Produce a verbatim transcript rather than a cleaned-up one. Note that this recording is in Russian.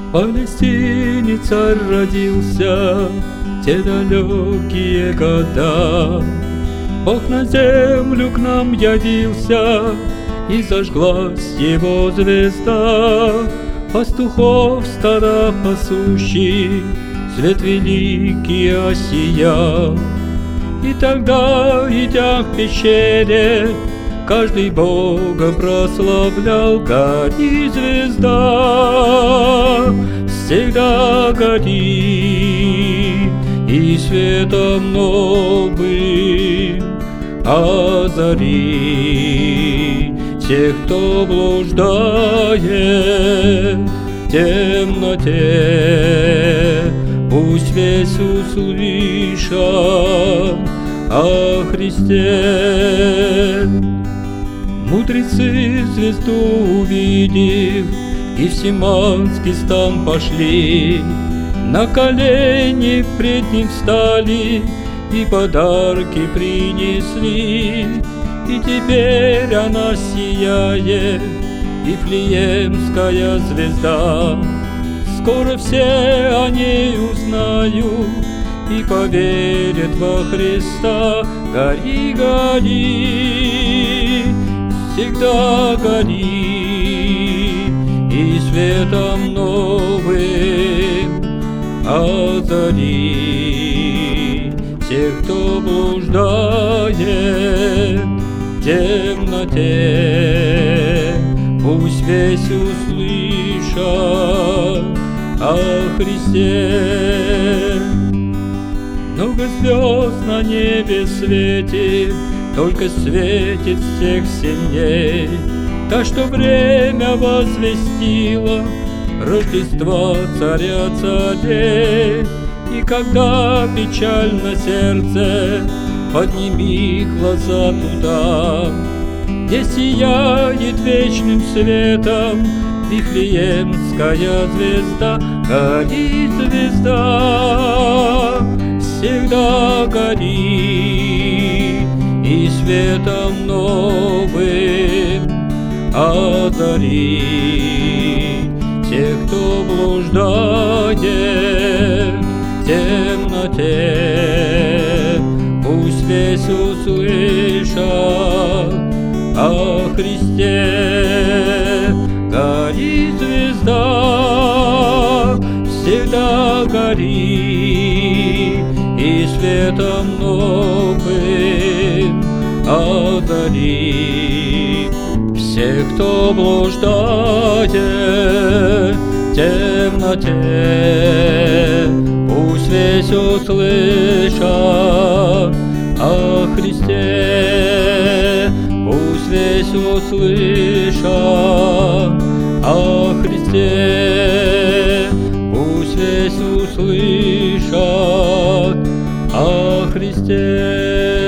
В Палестине царь родился те далекие года. Бог на землю к нам явился, и зажглась его звезда. Пастухов стада пасущий свет великий осиял. И тогда, идя в пещере, каждый Бога прославлял. Гори, звезда, всегда гори, и светом новым озари тех, кто блуждает в темноте. Пусть весь услышат о Христе. Мудрецы звезду увидев, и в Симанский стан пошли, на колени пред ним встали, и подарки принесли. И теперь она сияет, Вифлеемская звезда. Скоро все о ней узнают и поверят во Христа. Гори, гори, всегда гори, и светом новым озари тех, кто блуждает в темноте. Пусть весь услышат о Христе. Много звезд на небе светит, только светит всех сильней та, что время возвестила Рождество царя царей. И когда печально сердце, подними глаза туда, где сияет вечным светом Вифлеемская звезда. Гори, звезда, всегда гори, и светом новым озари тех, кто блуждает в темноте. Пусть весь услышат о Христе. Гори, звезда, всегда гори, и светом новым озари всех, кто блуждает в темноте. Пусть весь услышат о Христе. Пусть весь услышат о Христе. Пусть весь услышат о Христе.